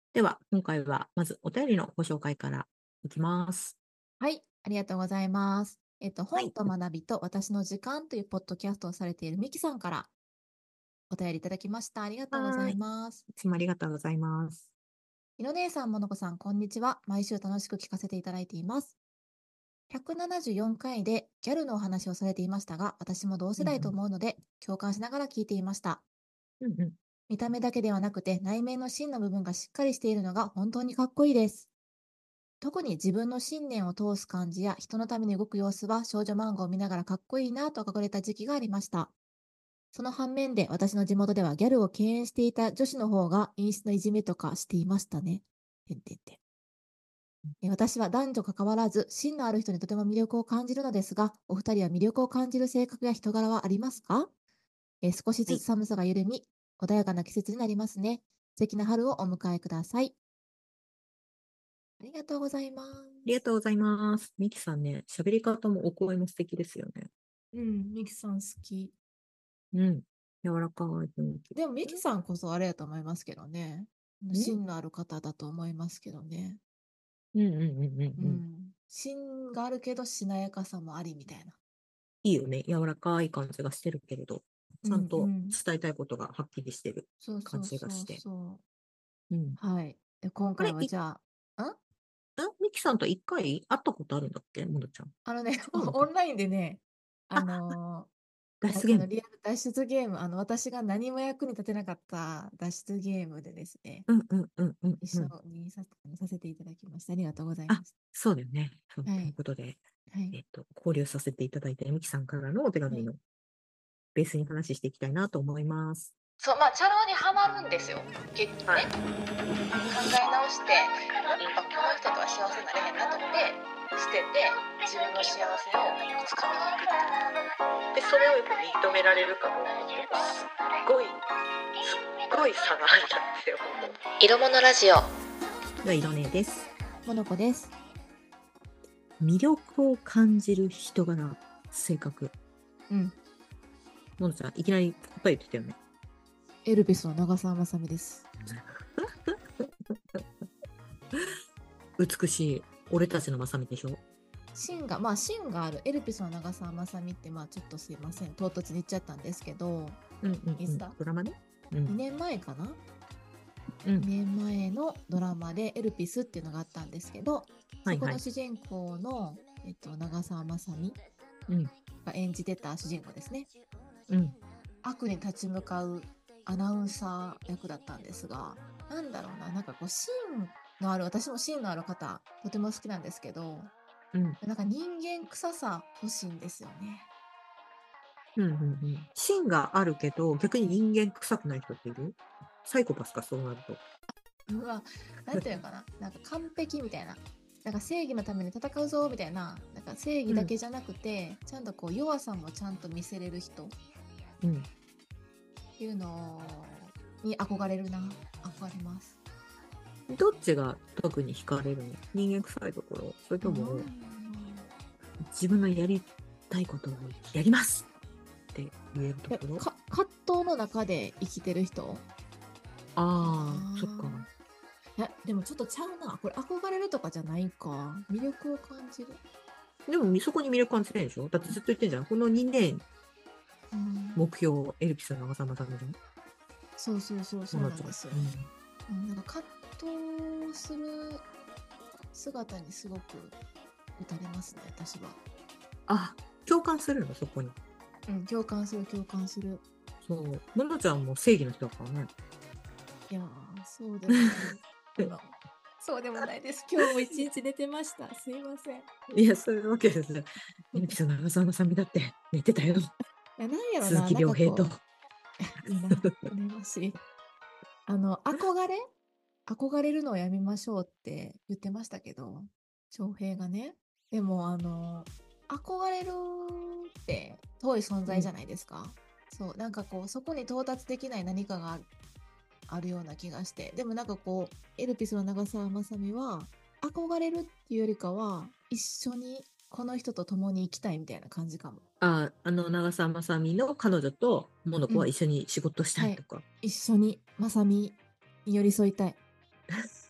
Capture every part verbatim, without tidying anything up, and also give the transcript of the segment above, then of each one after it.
では、今回はまずお便りのご紹介からいきます。 はい、ありがとうございます。えっと、 はい。 本と学びと私の時間というポッドキャストをされているミキさんからお便りいただきました。ありがとうございはーい。 ます。 いつもありがとうございます。 いの姉さん、ものこさん、こんにちは。毎週楽しく聞かせていただいています。ひゃくななじゅうよんかいでギャルのお話をされていましたが、私も同世代とうんうん。 思うので、共感しながら聞いていました。 うんうん。 見た目だけではなくて、内面の芯の部分がしっかりしているのが本当にかっこいいです。特に自分の信念を通す感じや人のために動く様子は少女漫画を見ながらかっこいいなと憧れた時期がありました。その反面で私の地元ではギャルを敬遠していた女子の方が陰湿ないじめとかしていましたね。てんてんてん。え私は男女関わらず芯のある人にとても魅力を感じるのですが、お二人は魅力を感じる性格や人柄はありますか？え少しはい。 ずつ寒さが緩み、穏やかな季節になりますね。素敵な春をお迎えください。ありがとうございまありがす。 とうございます。ミキさんね、喋り方もお声も素敵ですよね。 うん、ミキさん好き。 うん。柔らかい雰囲気でもミキで。 さんこそあれやと思いますけどね。 うん芯のある方だと思いますけどね。 うんうんうんうんうん。 うん。芯があるけどしなやかさもありみたいな。 いいよね。柔らかい感じがしてるけれど、 うちゃんとんうん。 伝えたいことがはっきりしてるそう感そうそうじがして。 そう。 うん。 はい。で、今回あれ、い、 はじゃあ、んあ、ミキさんと一回会ったことあるんだっけものちゃん。 あのね、 違うのか。 オンラインでね、ああ、 のーだあの脱出ゲーム。 リアル脱出ゲーム、あの私が何も役に立てなかった脱出ゲームでですね、 うんうんうんうん一緒うん。 にささせていただきました。ありがとうございあ、 ます。 そうだよね。そうというはい。 ことで、 はい。 えっと、交流させていただいて、ミキさんからのお手はい。 紙のベースに話していきたいなと思います。 そう、まあ、チャラ男にはまるんですよ、結局ね。 はい。 考え直して、あ、この人とは幸せになれへんなと思って、捨てて、自分の幸せをつかみに行くっていう。 で、それをやっぱ認められるかどうかっていうのはすっごい、すっごい差があるなって思う。 色物ラジオ。 が色ねです。 モノコです。 魅力を感じる人柄、性格。 うん。 ものちゃん、いきなり答え言ってたよね。 エルピスの長澤まさみです。 美しい、俺たちのまさみでしょ。 芯が、まあ芯があるエルピスの長澤まさみって、まあちょっとすいません、唐突に言っちゃったんですけど、 うんうんうん。 いつだドラマね。う ?にん。 年前かなう ?にん。 年前のドラマでエルピスっていうのがあったんですけど、そこはいはい。 の主人公の、えっと、長澤まさみうん。 が演じてた主人公ですね。 うん。 悪に立ち向かうアナウンサー役だったんですが、なんだろうな、なんかこう芯のある、私も芯のある方、とても好きなんですけど、 うん。 なんか人間臭さ欲しいんですよね。 うんうんうん。芯があるけど、逆に人間臭くない人っている？サイコパスか、そうなると。 うわ、なんていうのかな、なんか完璧みたいな。なんか正義のために戦うぞみたいな、なんか正義うん。 だけじゃなくて、ちゃんとこう弱さもちゃんと見せれる人っうん。 ていうのに憧れるな。憧れます。 どっちが特に惹かれるの？人間臭いところ？それとも、 うん。 自分のやりたいことをやりますって言えるとえ、 ころ？ か葛藤の中で生きてる人かああ、そっか。 な。いや、でもちょっとちゃうな。これ憧れるとかじゃないか。魅力を感じる。 でも、そこに魅力感じてるでしょ？だってずっと言ってんじゃん。このにねんうん、 目標、エルピスの長澤まさみじゃん。 そうそうそう、そうものちゃん。 なんですよ。 うん。 うん、なんか葛藤する姿にすごく打たれますね、私は。 あ、共感するの、そこに。 うん、共感する、共感する。 そう。ものちゃんも正義の人だからね。 いやー、そうでもないですけど。そうでもないです。今日も一日寝てました。すいません。いいや、そういうわけですよ。エルピスの長澤まさみだって寝てたよ。 や、なんやろな、 鈴木なん亮平と。 かこう、いいな、羨ましい。あの、憧れ憧れるのをやめましょうって言ってましたけど、翔平がね。でも、あの、憧れるって遠い存うん。 在じゃないですか。そう、なんかこう、そこに到達できない何かがあるあるような気がして。でもなんかこう、エルピスの長澤まさみは、憧れるっていうよりかは、一緒にこの人と共に生きたいみたいな感じかも。 あ、あの長澤まさみの彼女とモノうん。 コは一緒に仕事したはい。 いとか。 一緒にまさみに寄り添いたい。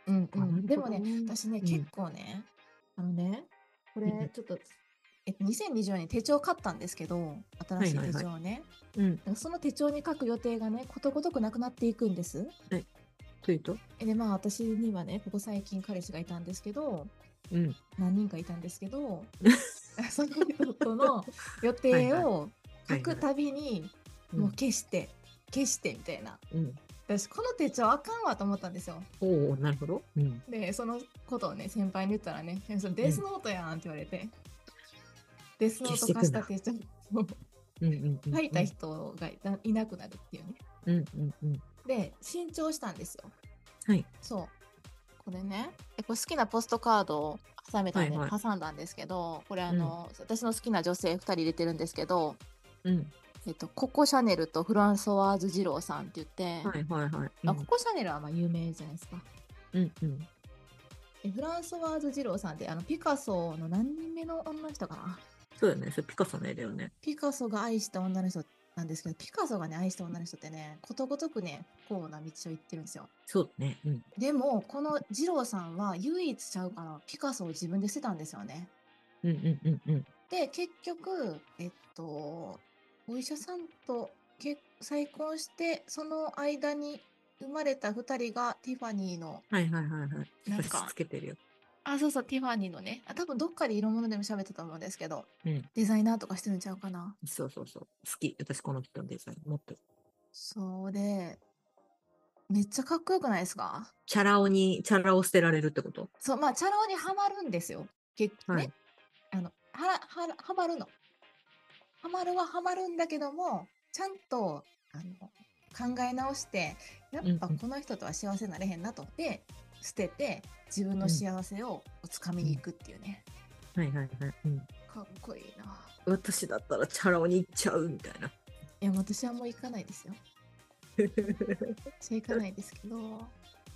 うんうあ、なん。 るほど。 でもね、私ね、結うん。 構ね、あのね、こうんうん。 れちょっと、えっと、にせんにじゅうよねんに手帳買ったんですけど、新しい手はいはいはい。 帳をね。 うん。 だからその手帳に書く予定がね、ことごとくなくなっていくんです。 はい。というと？ えで、まあ私にはね、ここ最近彼氏がいたんですけど、 うん。 何人かいたんですけど、その人との予はいはい。 定をはいはい。 書くたびに、もううん。 消して、消してみたいな。 うん。 私、この手帳あかんわと思ったんですよ。 おお、なるほど。うん。 で、そのことをね、先輩に言ったらね、えそれうん。 デスノートやんって言われて、デスノ消ート化していくんだ。 した手帳をうんうんうん書いたうん。 人がいないなくなるっていうね。 うんうんうん。 で、新調したんですよ。 はい。 そう。これね、えこれ好きなポストカードを挟めたんで、 はいはい。 挟んだんですけど、これあうん。 の、私の好きな女性ふたり入れてるんですけど、 うん。 えっと、ココ・シャネルとフランソワーズ・ジローさんって言って、 はいはいはい。うあ、コん。 コ・シャネルはまあ有名じゃないですか。 うんうん。 でフランソワーズ・ジローさんってあのピカソの何人目の女の人かな。 そうだよね。それピカソの絵だよね。 ピカソが愛した女の人なんですけど、ピカソがね、愛した女の人ってね、ことごとくね、不幸な道を行ってるんですよ。 そうだね。うん。 でも、このジローさんは唯一ちゃうかな、ピカソを自分で捨てたんですよね。 うんうんうんうん。 で、結局、えっと、お医者さんと結再婚して、その間に生まれたふたりがティファニーの、 はいはいはいはい。差しなんか、 付けてるよ。 あ、そうそう、ティファニーのね、あ多分どっかで色物でも喋ったと思うんですけど、 うん。 デザイナーとかしてるんちゃうかな。 そうそうそう。好き。私この人のデザイン。もっと。 そうで、めっちゃかっこよくないですか？ チャラ男に、チャラを捨てられるってこと？ そう、まあ、チャラ男にはまるんですよ。結ね。 はい。 あの、はら、はら、はまるの。はまるははまるんだけども、ちゃんと、あの、考え直して、やっうんうんぱこの人とは幸せになれへんなと。で、捨てて、自分のうん幸せをつかみに行くっていうね。 はいはいはい。うん。 かっこいいな。 私だったらチャラ男に行っちゃうみたいな。 いや、私はもう行かないですよ。私は行かないですけど。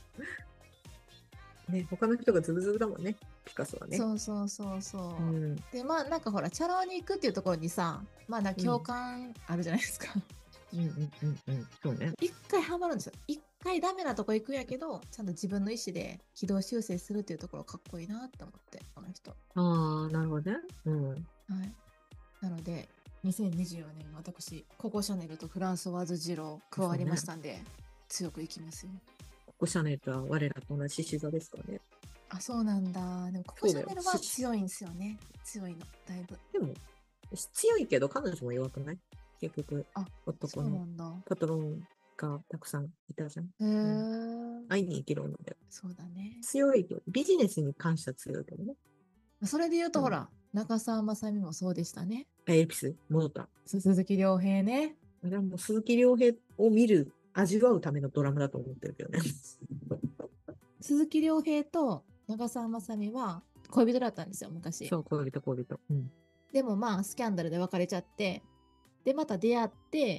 ね、他の人がズブズブだもんね。ピカソはね。 そうそうそうそう。 うん。 で、まあなんかほら、チャラ男に行くっていうところにさ、まあなんか共うん。 感あるじゃないですか。 うんうんうんうん。そうね。 一回ハマるんですよ。一回ダメなとこ行くんやけど、ちゃんと自分の意思で軌道修正するっていうところかっこいいなって思って、この人。 ああ、なるほどね。うん。 はい。なので、にせんにじゅうよねん私、ココ・シャネルとフランソワーズ・ジロー加わりましたんで、強くいきますよ。 ココシャネルとは我らと同じ獅子座ですからね。 あ、そうなんだ。でも、ココ・そうだよ。 シャネルは獅子強いんですよね。強いの、だいぶ。 でも、強いけど彼女も弱くない？結局、 あ、そ男のうなんだ。 パトロンがたくさんいたじゃん。 へうん、 ー。 会いに行けるので。 そうだね。 強いけど、ビジネスに関しては強いけどね。 それで言うと、 うん、 ほら、中澤まさみもそうでしたね。 エルピス、戻った。 鈴木亮平ね。 あれはもう鈴木亮平を見る、味わうためのドラマだと思ってるけどね。 鈴木亮平と長澤まさみは恋人だったんですよ、昔。 そう、恋人、恋人。うん。 でもまあ、スキャンダルで別れちゃって、で、また出会って、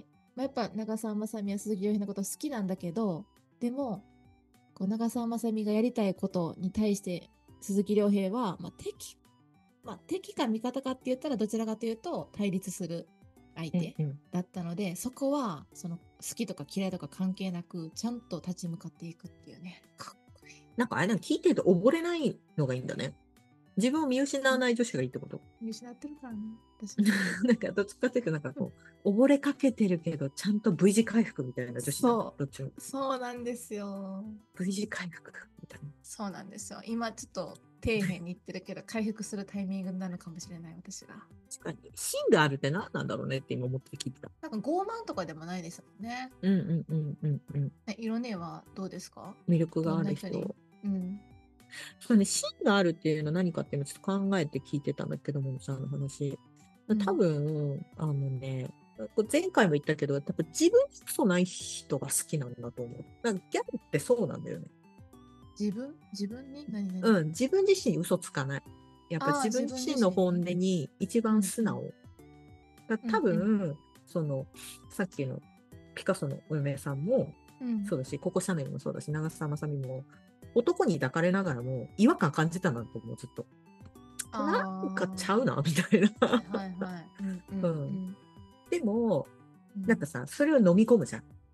まあ、やっぱ長澤まさみは鈴木亮平のこと好きなんだけど、でも、こう長澤まさみがやりたいことに対して鈴木亮平は、まあ、敵、まあ、敵か味方かって言ったらどちらかというと対立する相手うんうん。 だったので、そこはその好きとか嫌いとか関係なくちゃんと立ち向かっていくっていうね。かっこいい。 なんかあれなんか聞いてると溺れないのがいいんだね。自分を見失わない女子がいいってこと？ 見失ってるからね、私も。 なんかどっちかっていうとなんかこう、溺れかけてるけど、ちゃんと V 字回復みたいな女子じゃん。 そどっちも。 う、そうなんですよ。 V 字回復みたいな。 そうなんですよ。今ちょっと底辺に行ってるけど、回復するタイミングなのかもしれない、私が。 確かに。芯があるって何なんだろうねって今思って聞いてた。 なんか傲慢とかでもないですもんね。 うんうんうんうんうん。 え色ねはどうですか？ 魅力どがあるんな人に？ 人。 うん。 そうね、芯があるっていうのは何かっていうのをちょっと考えて聞いてたんだけども、さんの話。多うん。 分、あのね、これ前回も言ったけど、多分自分に嘘ない人が好きなんだと思う。なんかギャルってそうなんだよね。 自分自分に何何？ うん、自分自身に嘘つかない。やっぱああ、 自分自分自身の本音自身に。 に一番素直。だ多うんうん分、その、さっきのピカソのお嫁さんもうんそうだし、ココシャネルもそうだし、長澤まさみも、男に抱かれながらも違和感感じたなと思う、ずっと。なんかちゃうあな、みたいな。 あ、はいはいはい。うんうんううんん。でも、 うん。 なんかさ、それを飲み込むじゃん。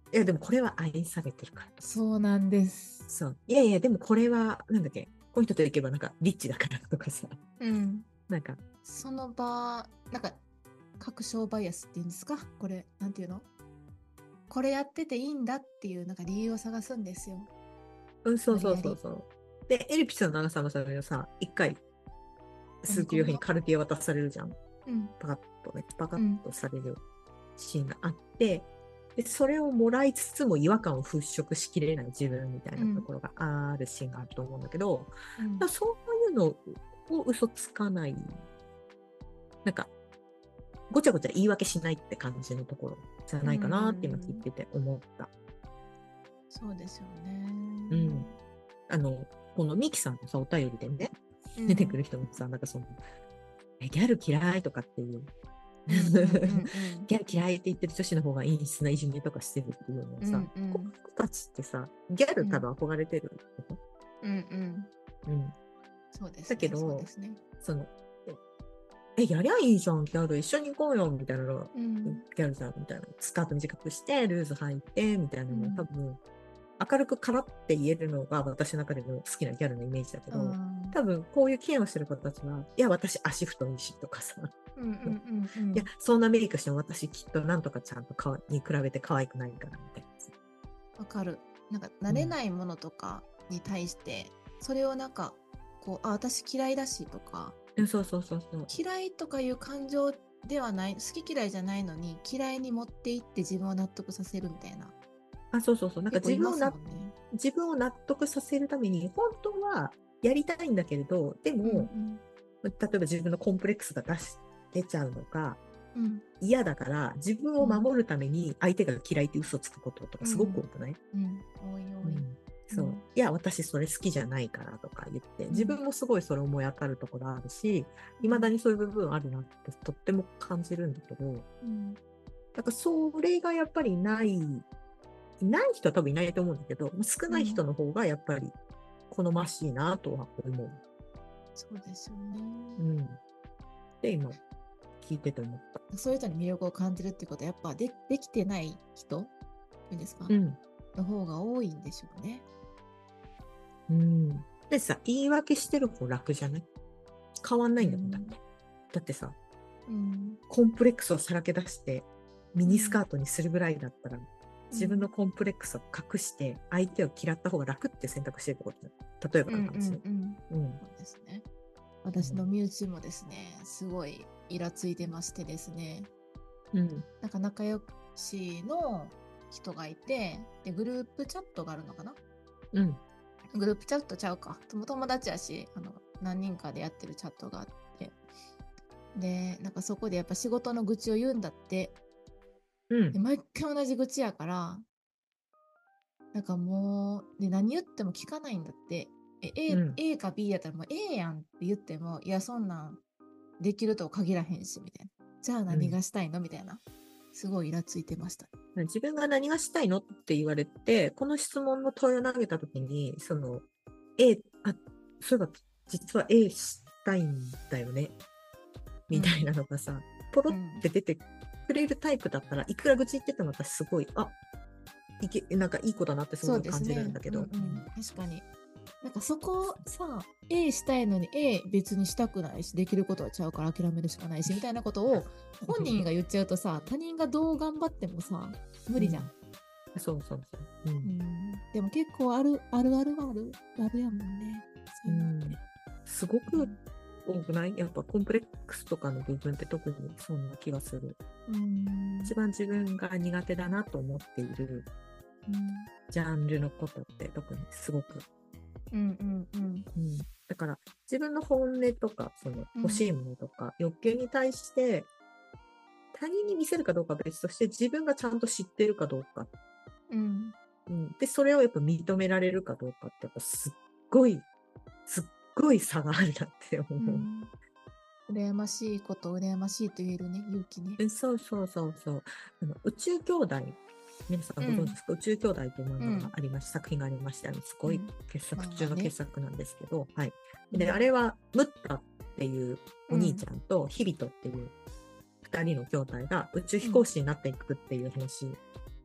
いやでもこれは愛されてるから。 そうなんです。 そう。いやいや、でもこれは、なんだっけ、この人と行けばなんかリッチだからとかさ。 うん。 なんか。 その場、なんか、確証バイアスっていうんですか、これ、なんていうの、これやってていいんだっていうなんか理由を探すんですよ。 うん、そうそうそうそう。で、エルピスの長澤まさみはさ、一回、鈴木亮平にカルティエ渡されるじゃん。 うん、 パカッとね、パカッとされるシーンがあって、でそれをもらいつつも違和感を払拭しきれない自分みたいなところがあるシーンがあると思うんだけど、うん、だそういうのを嘘つかない、なんかごちゃごちゃ言い訳しないって感じのところじゃないかなって今聞いてて思った。 そうですよね。 うん。あの、このミキさんのさ、お便りでね、うん、出てくる人もさ、なんかその、えギャル嫌いとかっていう、ギャル嫌いって言ってる女子の方が陰湿ないじめとかしてるっていうのをさ、うんうん、この人たちってさ、ギャル多分憧れてる。 うんうん。うん。そうですね。 だけど、 そうですね、 その、え、やりゃいいじゃん、ギャル、一緒に行こうよ、みたいなのが、うん、ギャルじゃん、みたいな。スカート短くして、ルーズ履いて、みたいなのが、多分、明るくからって言えるのが私の中での好きなギャルのイメージだけど、多分、こういうケアをしてる方たちは、いや、私足太いし、とかさ、うんうんうんうん、いや、そんなメイクしても私きっとなんとかちゃんとかわに比べて可愛くないから、みたいな。 わかる。なんか、慣れないものとかに対して、うん、それをなんか、こう、あ、私嫌いだし、とか、 そうそうそうそう。 嫌いとかいう感情ではない、好き嫌いじゃないのに嫌いに持っていって自分を納得させるみたいな。 あ、そうそうそう。なんか自分をな、ね、自分を納得させるために本当はやりたいんだけれど、でも、うんうん、例えば自分のコンプレックスが出し出ちゃうのか、うん、嫌だから自分を守るために相手が嫌いって嘘つくこととかすごく多くない？ うん、うん、多い多い。うんそう、うん、いや私それ好きじゃないからとか言って自分もすごいそれ思い当たるところあるし、いま、うん、だにそういう部分あるなってとっても感じるんだけど、うん、だからそれがやっぱりないない人は多分いないと思うんだけど、少ない人の方がやっぱり好ましいなとは思う、うん、 そうですよね、 うん、で今聞いてて思った。 そういう人に魅力を感じるってことはやっぱ で, できてない人いいんですか、 うん、 の方が多いんでしょうね。 うん。でさ、言い訳してる方楽じゃない？変わんないんだもんだって。だってさ、うん、コンプレックスをさらけ出してミニスカートにするぐらいだったら、うん、自分のコンプレックスを隠して相手を嫌った方が楽って選択してるってことだ。例えばの話ね。そうですね。私の身内もですね、すごいイラついてましてですね、うん、なんか仲良しの人がいて、でグループチャットがあるのかな、うん、グループチャットちゃうか、友達やし、あの何人かでやってるチャットがあって、でなんかそこでやっぱ仕事の愚痴を言うんだって、うん、で毎回同じ愚痴やから、なんかもうで何言っても聞かないんだって。え A,、うん、A か B やったらもう A やんって言っても、いやそんなんできるとは限らへんしみたいな、じゃあ何がしたいの、うん、みたいな、すごいイラついてました。 自分が何がしたいのって言われて、この質問の問いを投げたときに、その A、あ、そういえば実は A したいんだよねみたいなのがさ、うん、ポロって出てくれるタイプだったら、いくら愚痴言ってても私すごい、あ、いけなんかいい子だなってすごい感じるんだけど、 ね、うんうん、確かになんかそこさ、 A したいのに A 別にしたくないし、できることはちゃうから諦めるしかないしみたいなことを本人が言っちゃうとさ、他人がどう頑張ってもさ無理じゃん、 うん、そうそうそう、うんうん、 でも結構あるあるあるあるあるやもんね、そういうのって、うん、 すごく多くない？やっぱコンプレックスとかの部分って特にそんな気がする、うん、一番自分が苦手だなと思っている、うん、ジャンルのことって特にすごく、うんうんうんうん、だから自分の本音とかその欲しいものとか、うん、欲求に対して他人に見せるかどうかは別として自分がちゃんと知ってるかどうか、うんうん、でそれをやっぱ認められるかどうかってやっぱすっごいすっごい差があるなって思う、うん、 羨ましいこと羨ましいと言えるね、勇気ね。 そうそうそうそう、あの宇宙兄弟皆さんご存知ですか、うん、宇宙兄弟という漫画がありまし、うん、作品がありまして、あのすごい傑作中の傑作なんですけど、うん、はい。で、うん、あれはムッタっていうお兄ちゃんとヒビトっていうふたりの兄弟が宇宙飛行士になっていくっていう話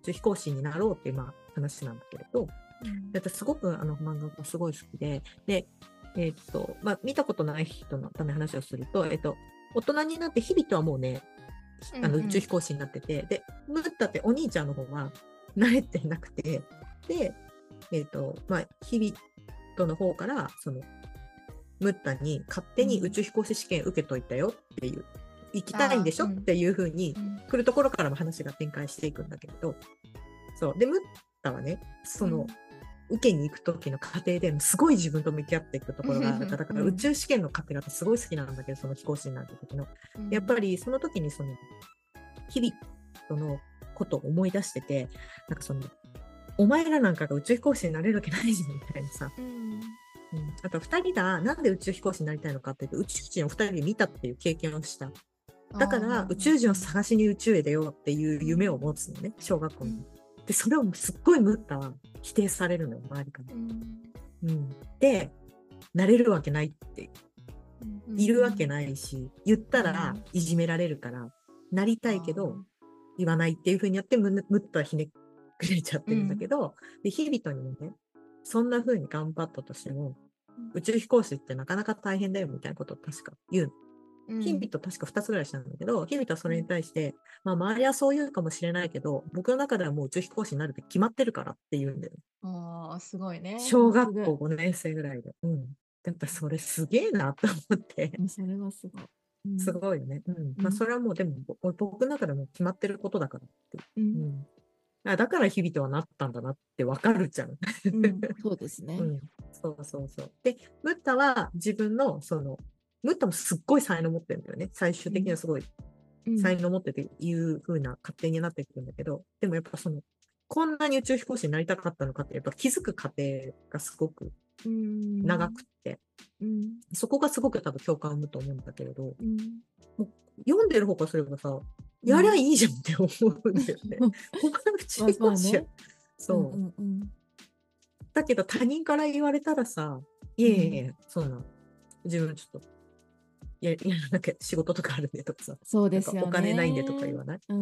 宇宙飛行士になろうっていうまあ話なんだけれど、 うん、 私すごくあの漫画がすごい好きで、で、えーっと、まあ、見たことない人のため話をすると、えーっと、大人になって日々とはもうね、あの宇宙飛行士になってて、うんうん、で、ムッタってお兄ちゃんの方は慣れてなくて、で、えーっと、まあ、日々との方から、その、ムッタに勝手に宇宙飛行士試験受けといたよっていう、行きたいんでしょ、うん、っていう風に来るところからも話が展開していくんだけれど、そう。で、ムッタはね、その、うん、受けに行く時の過程ですごい自分と向き合っていくところがあるから、だから宇宙試験の過程がすごい好きなんだけど、その飛行士になった時の。うん、やっぱりその時にその、日々とのことを思い出してて、なんかその、お前らなんかが宇宙飛行士になれるわけないじゃんみたいなさ。うんうん、あとふたりがなんで宇宙飛行士になりたいのかっていうと、宇宙人をふたりで見たっていう経験をした。だから宇宙人を探しに宇宙へ出ようっていう夢を持つのね、小学校に。うん、で、それをすっごいムッタは否定されるのよ、周りから。うんうん、で、なれるわけないって、いるわけないし、言ったらいじめられるから、なりたいけど言わないっていう風にやってムッタはひねくれちゃってるんだけど、うん、で、日々にもね、そんな風に頑張ったとしても、宇宙飛行士ってなかなか大変だよみたいなことを確か言うの。うん、日々と確かふたつぐらいしたんだけど、日々とはそれに対して、まあ周りはそう言うかもしれないけど、僕の中ではもう宇宙飛行士になるって決まってるからって言うんだよ。 ああ、すごいね。 小学校ごねん生ぐらいで。うん。やっぱそれすげえなと思って。 それはすごい。 うん、すごいよね。うん。うん、まあそれはもうでも僕の中でも決まってることだからって。うん。うんだから日々とはなったんだなってわかるじゃん。うん、 そうですね、 うん。そうそうそう。で、ムッタは自分の、その、ムッタもすっごい才能持ってるんだよね。最終的にはすごい才能持ってていう風な勝手になっていくんだけど、でもやっぱその、こんなに宇宙飛行士になりたかったのかって、やっぱ気づく過程がすごく長くって、うん、そこがすごく多分共感を生むと思うんだけれど、うん、もう読んでる方からすればさ、やりゃいいじゃんって思うんだよね。お前宇宙飛行士や。そう。うんうんうん、だけど他人から言われたらさ、いえいえいえ、うん、そうなの。自分ちょっと、いや、いや、なんか仕事とかあるねとかさ。 そうですよね。 お金ないんでとか言わない？ うん、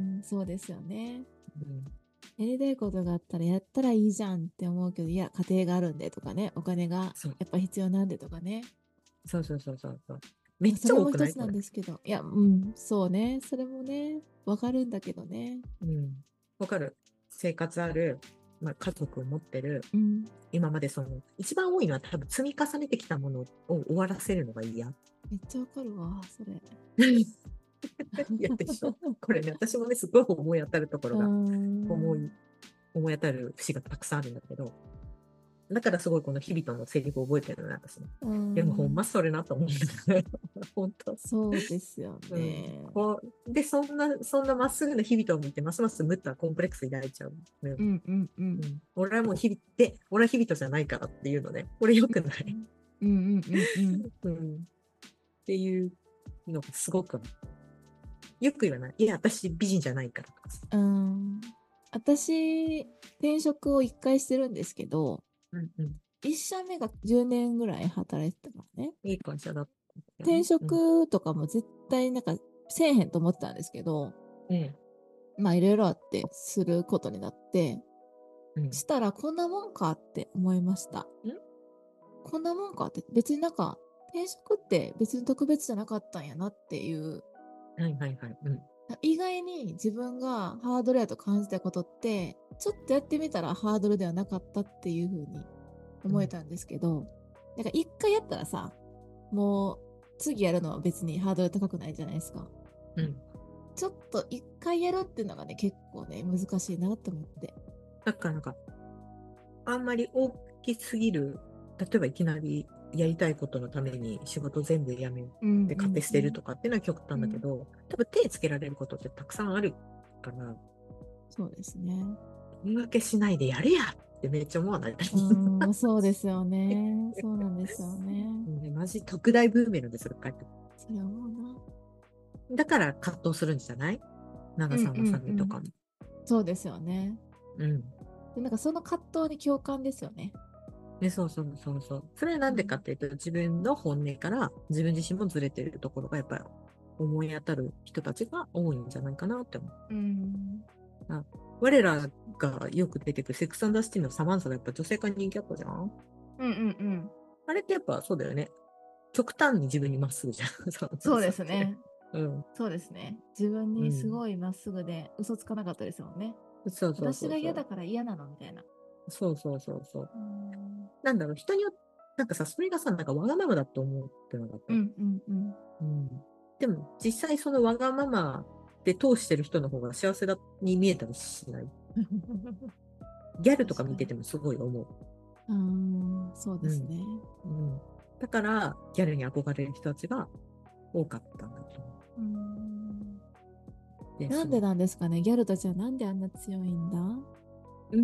うん、そうですよね。うん、やりたいことがあったらやったらいいじゃんって思うけど、いや、家庭があるんでとかね、お金がやっぱ必要なんでとかね。 そうそうそうそうそう。めっちゃ多くない？ それも一つなんですけど。いや、うん、そうね。それもね、わかるんだけどね。 うん。わかる。生活ある、まあ、家族を持ってる、うん、今までその、一番多いのは多分積み重ねてきたものを終わらせるのが嫌。 めっちゃわかるわ、それ。 いやでしょこれね、私もね、すごい思い当たるところが、思い、思い当たる節がたくさんあるんだけど、だからすごいこの日々のセリフを覚えてるのね、私ね。でもほんまそれなと思うんだよね。本当。 そうですよね。 うん、こうで、そんな、そんなまっすぐな日々を見て、ますますムッタはコンプレックス抱いちゃう。うんうんうんうん。俺はもう日々で、俺は日々じゃないからっていうのね。これ良くない。うんうんうんうん。うん。っていうのがすごく、よく言わない。いや、私美人じゃないからとかさ。 うん。私、転職をいっかいしてるんですけど、うんうん、いっ社目がじゅうねんぐらい働いてたからね。 いい会社だった、ね。 転職とかも絶対なんかせえへんと思ってたんですけど、うん、まあいろいろあってすることになって、うん、したらこんなもんかって思いました。んこんなもんかって、別になんか転職って別に特別じゃなかったんやなっていう。 はいはいはい。うん、 意外に自分がハードルやと感じたことって、ちょっとやってみたらハードルではなかったっていう風に思えたんですけど、うん、なんか一回やったらさ、もう次やるのは別にハードル高くないじゃないですか。うん。ちょっと一回やるっていうのがね、結構ね、難しいなと思って。 だからなんか、あんまり大きすぎる、例えばいきなりやりたいことのために仕事全部やめて勝手捨てるとかっていうのは極端だけど、うんうん、多分手つけられることってたくさんあるから。 そうですね。 言い訳しないでやれやってめっちゃ思わない？ うん、そうですよね。そうなんですよね。 ね、マジ特大ブーメランでするかって。 それ思うな。 だから葛藤するんじゃない？長澤まさみとかも、うんうんうん。 そうですよね。 うん。 でなんかその葛藤に共感ですよね。 ね、そうそうそうそう。それはなんでかっていうと、うん、自分の本音から自分自身もずれてるところがやっぱり思い当たる人たちが多いんじゃないかなって思う。うん。 あ、我らがよく出てくるセックスアンダーシティのサマンサがやっぱ女性化に人気あったじゃん。 うんうんうん。 あれってやっぱそうだよね。極端に自分にまっすぐじゃん。 そうですね。 うん。 そうですね。自分にすごいまっすぐで嘘つかなかったですもんね。 うん、そうそうそうそう。 私が嫌だから嫌なのみたいな。 そうそうそうそう。 うん、 なんだろう、人によって、なんかさ、それがさ、なんかわがままだと思ってなかった。 うんうんうん。 うん。でも、実際そのわがままで通してる人の方が幸せだに見えたりしない。ギャルとか見ててもすごい思う。 うん、そうですね、 うんうん。だから、ギャルに憧れる人たちが多かったんだと思う。 うんでなんでなんですかね、ギャルたちはなんであんな強いんだ。 うん、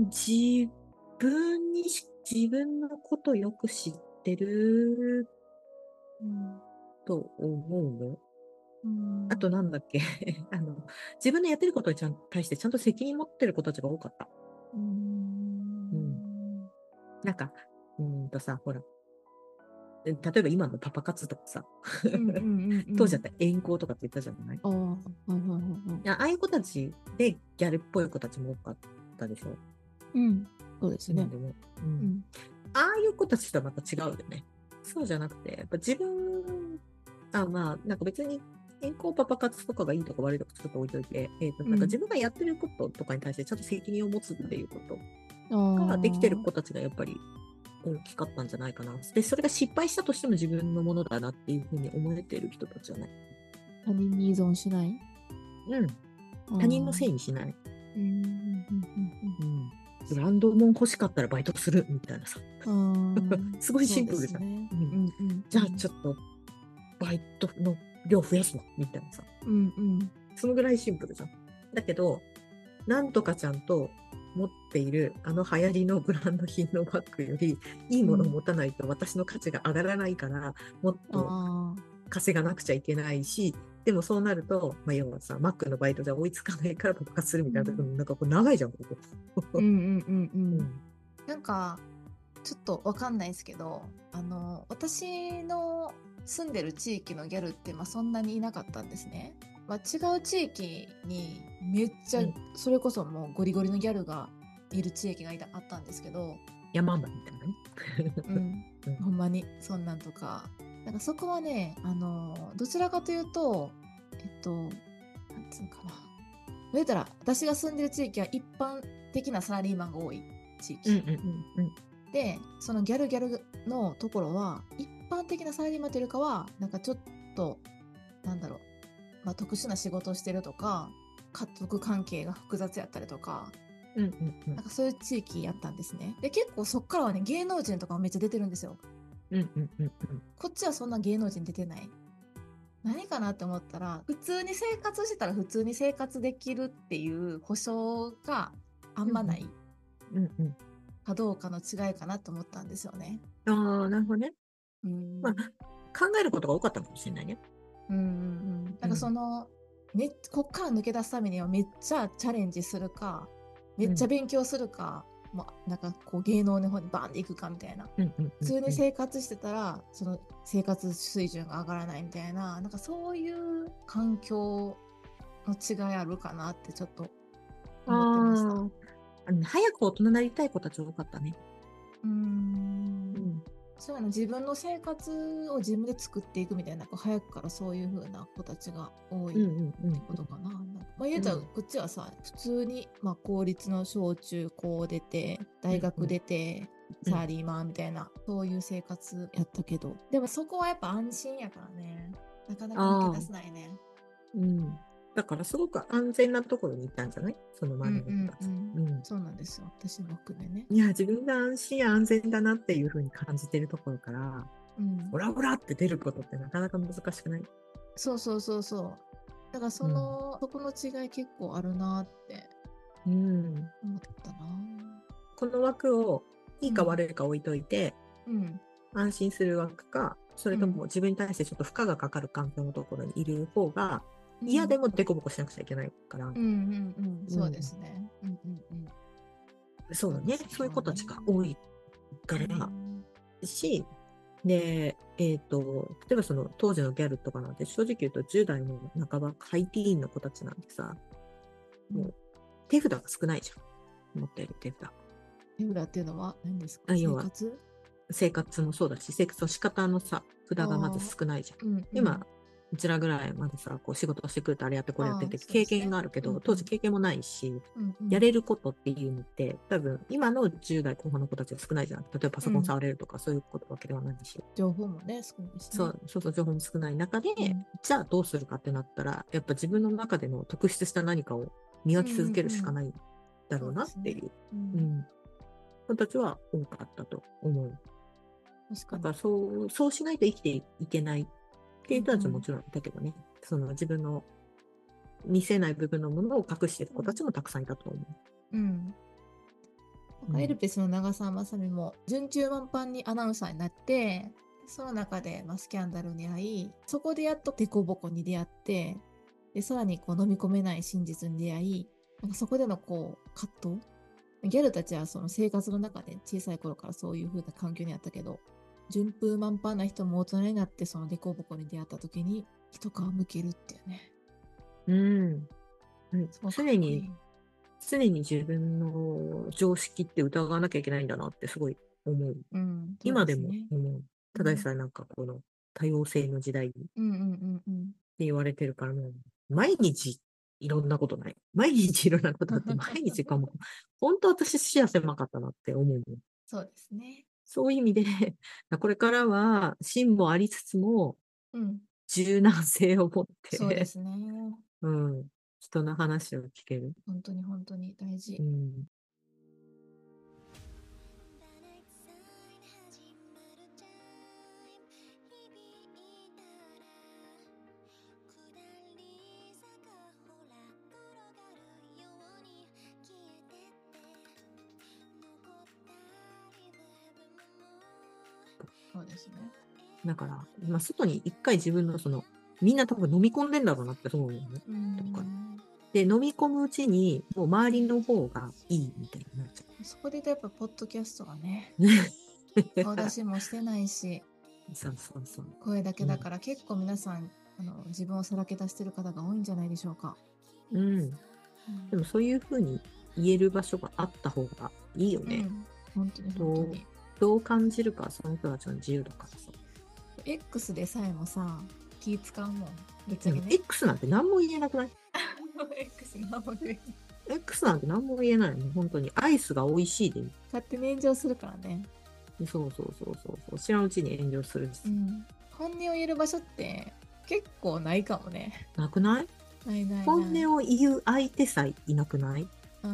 自分にし、自分のことよく知ってるうんと思うの。 うんあとなんだっけあの、自分のやってることにちゃん対してちゃんと責任持ってる子たちが多かった。 ううん。 んなんか、うーんとさ、ほら、例えば今のパパ活とかさ、 うんうんうんうん当時だったら遠行とかって言ったじゃない。 ああ、はいはいはいはい。 ああいう子たちでギャルっぽい子たちも多かったでしょ。 うん、そうですね。 今でも。う。 うんん。 ああいう子たちとはまた違うよね。そうじゃなくて、やっぱ自分、あ、まあ、なんか別に健康パパ活とかがいいとか悪いとかちょっと置いといて、えーと、なんか自分がやってることとかに対してちゃんと責任を持つっていうことができてる子たちがやっぱり大きかったんじゃないかな。で、それが失敗したとしても自分のものだなっていうふうに思えてる人たちじゃない。 他人に依存しない。 うん。他人のせいにしない。 うんうんうんうんうんブランドもん欲しかったらバイトするみたいなさ。 うんすごいシンプルじゃん。 ねうんうんうんじゃあちょっとバイトの量増やすのみたいなさ。 うんうんそのぐらいシンプルじゃん。だけど、なんとかちゃんと持っているあの流行りのブランド品のバッグよりいいものを持たないと私の価値が上がらないから、もっとあ稼がなくちゃいけないし、でもそうなると、まあ、要はさ、マックのバイトじゃ追いつかないからパパ活するみたいなところ、なんかこう長いじゃん、ここ。 ーうんうんうんううんんなんかちょっとわかんないですけど、あの私の住んでる地域のギャルって、まあ、そんなにいなかったんですね。まあ、違う地域にめっちゃ、 うんそれこそもうゴリゴリのギャルがいる地域がいたあったんですけど、 山んばみたいなね。 うんうんほんまにそんなんとか、なんかそこはね、あのどちらかというと、えっとなんつうのかな、言うたら私が住んでる地域は一般的なサラリーマンが多い地域、 うんうんうんうんでそのギャルギャルのところは一般的なサラリーマンというよりかはなんかちょっとなんだろう、まあ、特殊な仕事をしてるとか家族関係が複雑やったりとか、 うんうんうんなんかそういう地域やったんですね。で結構そっからはね芸能人とかもめっちゃ出てるんですよ。 うんうんうんこっちはそんな芸能人出てない。何かなって思ったら、普通に生活してたら普通に生活できるっていう保証があんまないうんうんかどうかの違いかなと思ったんですよね。 ああ、なるほどね。 うんまあ、考えることが多かったかもしれないね。 うんうんうん。なんかその、めこっから抜け出すためにはめっちゃチャレンジするか、めっちゃ勉強するか、まあ、なんかこう芸能の方にバーンっていくかみたいな。 うんうんうんうん普通に生活してたら、その生活水準が上がらないみたいな、なんかそういう環境の違いあるかなってちょっと思ってました。 あーあの早く大人になりたい子たち多かったね。 うーんうんそういうの自分の生活を自分で作っていくみたいな、こう早くからそういう風な子たちが多いうんうんうんってことかな。まあ、言うたらうんこっちはさ、普通に、まあ、公立の小中高出て、大学出て、 うんサラリーマンみたいな、そういう生活やったけど、でもそこはやっぱ安心やからね。なかなか抜け出せないね。 うんだからすごく安全なところに行ったんじゃないそのうん周りうんの子たち。 うん。 うんそうなんですよ。私も含めね。 いや、自分が安心安全だなっていうふうに感じてるところから、 うんオラオラって出ることってなかなか難しくないそうそうそうそう。だからその、そこの違い結構あるなってうん。 思ったな。 この枠をいいか悪いか置いといて、 うん。 安心する枠か、それとも自分に対してちょっと負荷がかかる環境のところにいる方が、嫌でもデコボコしなくちゃいけないから。 うんうんうん。そうですね。うんうんうん。 そうだね。そういう子たちが多いから、し、で、えっと、例えばその当時のギャルとかなんて正直言うとじゅう代の半ば、ハイティーンの子たちなんてさ、もう手札が少ないじゃん。持っている手札。 手札っていうのは何ですか？ あ、要は生活生活もそうだし、生活の仕方のさ、札がまず少ないじゃん。 うんうん、 今、うちらぐらいまでさ、こう仕事をしてくるとあれやってこれやってって経験があるけど、ね、当時経験もないし、うんうん、やれることっていうのって、多分今のじゅう代後半の子たちは少ないじゃん。例えばパソコン触れるとか、うん、そういうことわけではないし。 情報もね、少ないし、ね、 そう、そうそう、情報も少ない中で、うん、じゃあどうするかってなったら、やっぱ自分の中での特筆した何かを磨き続けるしかないだろうなっていう。子たちは多かったと思う。確かに。だからそう、そうしないと生きていけないっていう人たちももちろんいたけどね、うん、その自分の見せない部分のものを隠している子たちもたくさんいたと思う。うん。 なんかエルピスの長澤まさみも順中満帆にアナウンサーになって、その中で、まあ、スキャンダルに遭い、そこでやっとデコボコに出会って、でさらにこう飲み込めない真実に出会い、なんかそこでのこう葛藤。ギャルたちはその生活の中で小さい頃からそういう風な環境にあったけど、順風満帆な人も大人になってそのデコボコに出会った時に一皮むけるっていうね。 うん。うん、常に、常に自分の常識って疑わなきゃいけないんだなってすごい思う。うん、でね、今でも思う。ただでさえなんかこの多様性の時代って言われてるからもう毎日いろんなことない。毎日いろんなことあって毎日かも。本当私視野狭かったなって思う。 そうですね。 そういう意味で、これからは芯もありつつも、うん、柔軟性を持って、 そうですね。 うん、人の話を聞ける。 本当に本当に大事。うん、そうですね。 だから、まあ、外に一回自分のその、みんな多分飲み込んでんだろうなってそう思うよね。とかで、飲み込むうちに、もう周りの方がいいみたいになっちゃう。 そこでやっぱ、ポッドキャストがね、顔出しもしてないし、 そうそうそう。 声だけだから、うん、結構皆さん、あの、自分をさらけ出してる方が多いんじゃないでしょうか。 うん。うん、でもそういうふうに言える場所があった方がいいよね。うん、 本当に本当に。 どう感じるか、その人たちの自由だからさ。 X でさえもさ、気使うもん。 別に、ね、X なんて何も言えなくない？ X 何も言えない。X なんて何も言えないの。本当に。アイスが美味しいでいい。 勝手に炎上するからね。 そうそうそうそうそう。知らんうちに炎上するんです、 うん。本音を言える場所って結構ないかもね。 なくない？ ないないない。 本音を言う相手さえいなくない？ うん。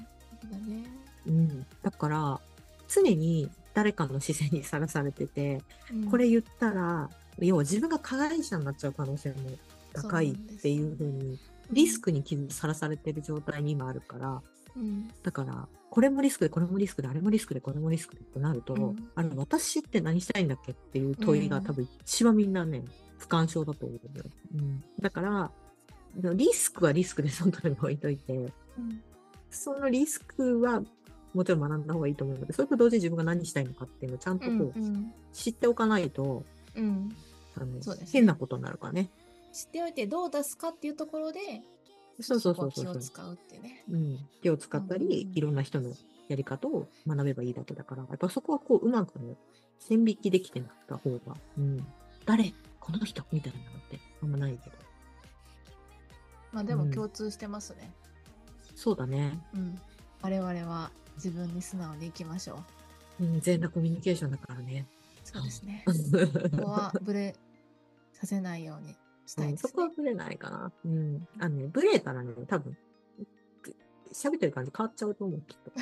そうだね。 うん。だから、常に誰かの視線にさらされてて、うん、これ言ったら、要は自分が加害者になっちゃう可能性も高いっていう風に、リスクにさらされてる状態に今あるから、うん、だから、これもリスクで、これもリスクで、あれもリスクで、これもリスクでってなると、うん、あれ、私って何したいんだっけっていう問いが多分一番みんなね、不干渉だと思うんだよ。うん、だから、リスクはリスクで外に置いといて、うん、そのリスクはもちろん学んだ方がいいと思うので、それと同時に自分が何したいのかっていうのをちゃんとこう、うんうん、知っておかないと、うん、あのそうですね、変なことになるからね。 知っておいてどう出すかっていうところで、 そうそうそうそう。 気を使うってね。 うん。気を使ったり、いろんな人のやり方を学べばいいだけだから、やっぱそこはこう、うまくね、線引きできてなった方が、うん。誰この人みたいなのってあんまないけど。 まあでも共通してますね。 うん、そうだね。 うん。我々は自分に素直にいきましょう。うん、全裸コミュニケーションだからね。 そうですね。ここはブレさせないようにしたいですね。 うん、そこはブレないかな。うん。あのね、ブレたらね、多分、喋ってる感じ変わっちゃうと思う、きっと。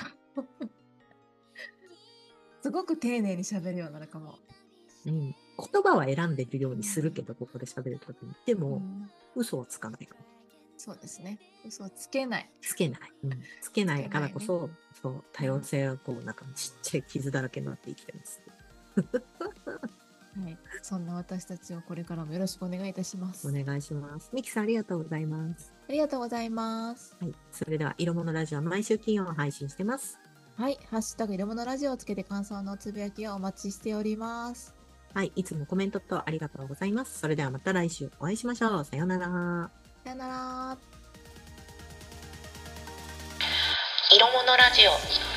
すごく丁寧に喋るようになるかも。 うん。言葉は選んでるようにするけど、うん、ここで喋るときに。でも、うん、嘘はつかないから。 そうですね。嘘をつけない。 つけない。うん、つけないからこそ、ね、そう、多様性はこう、なんかちっちゃい傷だらけになって生きてます。 はい。そんな私たちをこれからもよろしくお願いいたします。 お願いします。ミキさんありがとうございます。 ありがとうございます。 はい。それでは、色物ラジオは毎週金曜配信してます。 はい。ハッシュタグ色物ラジオをつけて感想のつぶやきをお待ちしております。 はい。いつもコメントとありがとうございます。それではまた来週お会いしましょう。さようなら。 さようなら。 色物ラジオ。